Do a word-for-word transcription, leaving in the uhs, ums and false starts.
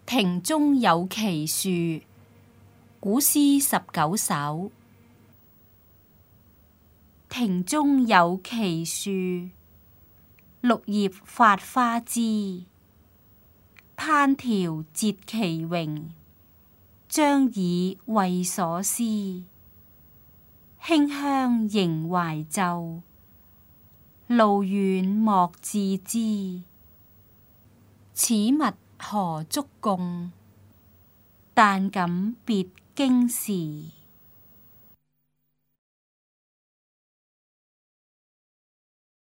庭中有奇樹，古詩十九首。庭中有奇樹，綠葉發花枝。攀條折其榮，將以為所思。馨香仍懷舊，路遠莫自知。此物何足共，但感別經時。